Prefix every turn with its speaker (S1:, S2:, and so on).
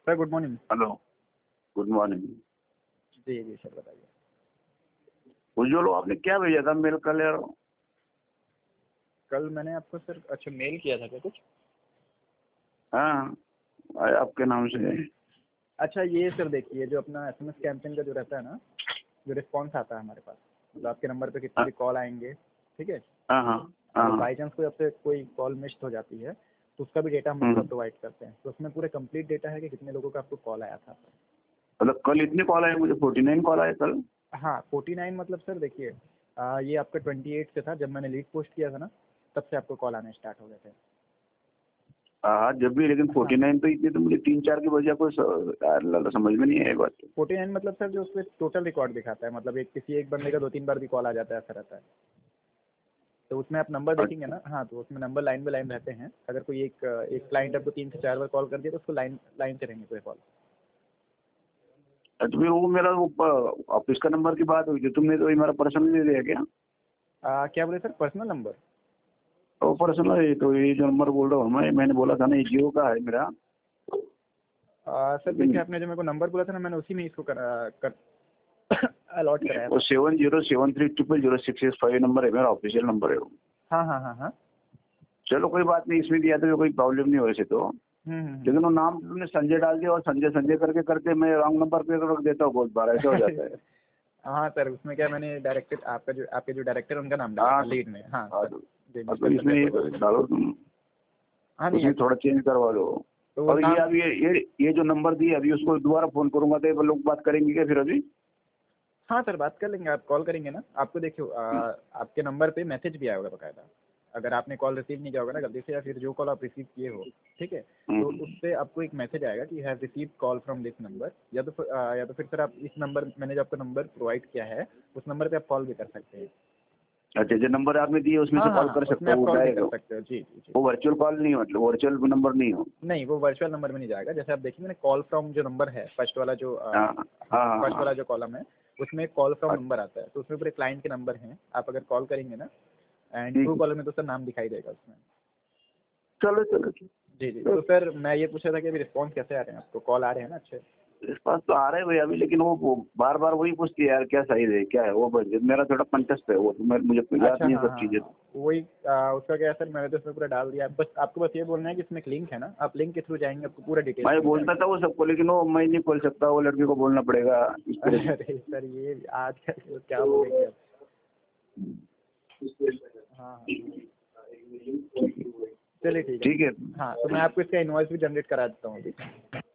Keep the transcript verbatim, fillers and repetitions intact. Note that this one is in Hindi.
S1: Sir good morning.
S2: Hello, good morning.
S1: जी जी सर बताइए।
S2: उज्ज्वल, आपने क्या भेजा था मेल कल यार?
S1: कल मैंने आपको सर अच्छा मेल किया था क्या कुछ?
S2: हाँ, आया आपके नाम से।
S1: अच्छा ये सर देखिए, जो अपना एसएमएस कैंपेन का जो रहता है ना, जो रिस्पॉन्स आता है हमारे पास, मतलब आपके नंबर पे कितनी भी कॉल आएंगे, ठीक है।
S2: हाँ हाँ
S1: अगर
S2: हाँ।
S1: बाई चांस कोई आपसे कोई कॉल मिस हो जाती है तो उसका भी डेटा हम पूरा
S2: हम्म,
S1: प्रोवाइड करते हैं। तो उसमें पूरा कंप्लीट डेटा है कि कितने लोगों का आपको कॉल आया था।
S2: मतलब कल इतने कॉल आए? मुझे फोर्टी नाइन कॉल आए कल।
S1: हाँ फोर्टी नाइन मतलब सर देखिए, आ, ये आपका ट्वेंटी एट से था जब मैंने लीड पोस्ट किया था ना, तब से आपको कॉल आने स्टार्ट हो गए थे।
S2: हाँ जब भी, लेकिन
S1: हाँ
S2: फोर्टी नाइन तो इतने तो मुझे तीन चार की वजह को स- यार लाला समझ में नहीं है ये बात।
S1: फोर्टी नाइन मतलब सर जो उसमें टोटल रिकॉर्ड दिखाता है, मतलब एक किसी एक बंदे का दो तीन बार भी कॉल आ जाता है, ऐसा रहता है। तो उसमें आप नंबर देखेंगे
S2: अच्छा
S1: ना, हाँ तो उसमें नंबर लाइन बाय लाइन रहते हैं। अगर कोई एक एक क्लाइंट आपको तीन से चार बार कॉल कर दिया तो उसको लाइन लाइन से रहेंगे पूरे कॉल।
S2: अच्छा, फिर वो मेरा वो ऑफिस का नंबर की बात हुई थी, तुमने तो ये मेरा पर्सनल दे दिया क्या?
S1: आ, क्या बोले सर, पर्सनल नंबर?
S2: वो पर्सनल है तो ये जो नंबर बोल रहा हूँ मैं, मैंने बोला था ना ये जियो का है मेरा।
S1: आ, सर देखिए, आपने जो मेरे को नंबर बोला था ना, मैंने उसी में इसको कर, कर अलॉट कराया
S2: वो
S1: था।
S2: Seven zero seven three triple zero six six five number है मेरा, ऑफिशियल नंबर है वो।
S1: हाँ हाँ हाँ हाँ।
S2: चलो कोई बात नहीं, इसमें दिया तो कोई प्रॉब्लम नहीं हो वैसे तो।
S1: हम्म हम्म हम्म।
S2: लेकिन वो नाम तुमने संजय डाल दिया और संजय संजय करके करके मैं रॉन्ग नंबर पे रख देता हूँ, बहुत बार ऐसा हो जाता है।
S1: हाँ सर, उसमें क्या मैंने डायरेक्टर आपका जो आपके जो डायरेक्टर उनका नाम डाला
S2: हाँ
S1: था
S2: तो,
S1: लीड में। हाँ
S2: हाँ
S1: सर।
S2: तो,
S1: जी
S2: हाँ तो
S1: मिस्टर
S2: इसमें
S1: संजय
S2: ये
S1: पुरोहित।
S2: डालो तुम,
S1: हाँ नहीं
S2: उसमें थोड़ा चेंज करवा लो।
S1: तो वो
S2: और ये
S1: नाम।
S2: अभी ये ये ये जो नंबर दिए अभी उसको दोबारा फोन करूंगा तो ये लोग बात करेंगे क्या फिर अभी?
S1: हाँ सर बात कर लेंगे, आप कॉल करेंगे ना, आपको देखियो आ, आपके नंबर पे मैसेज भी आया होगा बकायदा। अगर आपने कॉल रिसीव नहीं किया होगा ना गलती से, या फिर जो कॉल आप रिसीव किए हो, ठीक है, तो
S2: हम्म,
S1: उस पर आपको एक मैसेज आएगा कि have receive call from this number. या तो फिर आ, या तो फिर सर आप इस नंबर, मैंने जो आपको नंबर प्रोवाइड किया है उस नंबर पे आप कॉल भी कर सकते हैं।
S2: अच्छा जो नंबर आपने दिए उसमें से
S1: हाँ हाँ
S2: कॉल
S1: हाँ,
S2: कर सकते
S1: उसमें
S2: हो
S1: आप
S2: वो
S1: कॉल भी
S2: डायरेक्ट?
S1: कर सकते हो। जी जी जी।
S2: वो वर्चुअल कॉल नहीं हो, मतलब वर्चुअल नंबर नहीं हो?
S1: नहीं वो वर्चुअल नंबर में नहीं जाएगा। जैसे आप देखेंगे ना, कॉल फ्रॉम जो नंबर है फर्स्ट वाला जो आ,
S2: हाँ
S1: हाँ
S2: हाँ हाँ
S1: फर्स्ट
S2: हाँ।
S1: वाला जो कॉलम है, उसमें कॉल फ्रॉम
S2: अच्छा,
S1: नंबर आता है। तो उसमें पूरे क्लाइंट के नंबर हैं। आप अगर कॉल करेंगे ना, एंड
S2: ठीक
S1: ट्रू
S2: है,
S1: कॉलर में तो सर नाम दिखाई देगा उसमें।
S2: चलो चलो
S1: जी जी।
S2: चलो।
S1: तो सर मैं ये पूछ रहा था कि अभी रिस्पॉन्स कैसे आ रहे हैं आपको, कॉल आ रहे हैं ना अच्छे?
S2: इस पास तो आ रहे हैं भैया अभी, लेकिन वो, वो बार बार वही पूछती है यार क्या साइज है क्या है वो, बस मेरा थोड़ा कंटेस्ट है वो तो, मैं मुझे याद
S1: अच्छा
S2: नहीं है
S1: हाँ
S2: सब
S1: हाँ
S2: चीजें।
S1: हाँ, वही आ, उसका क्या है सर, मैंने तो इसमें पूरा डाल दिया। बस आपको बस ये बोलना है कि इसमें एक लिंक है ना, आप लिंक के थ्रू जाएंगे आपको पूरा डिटेल्स
S2: मैं
S1: मिल
S2: बोलता
S1: जाएगा।
S2: था वो सबको, लेकिन वो मैं नहीं खोल सकता, वो लड़की को बोलना पड़ेगा इस तरह से।
S1: अरे सर ये आज का तो क्या बोलेंगे अब। हाँ हाँ हाँ। चलिए ठीक है।
S2: ठीक है।
S1: हाँ तो मैं आपको इसका इनवॉइस भी जनरेट करा देता हूँ अभी।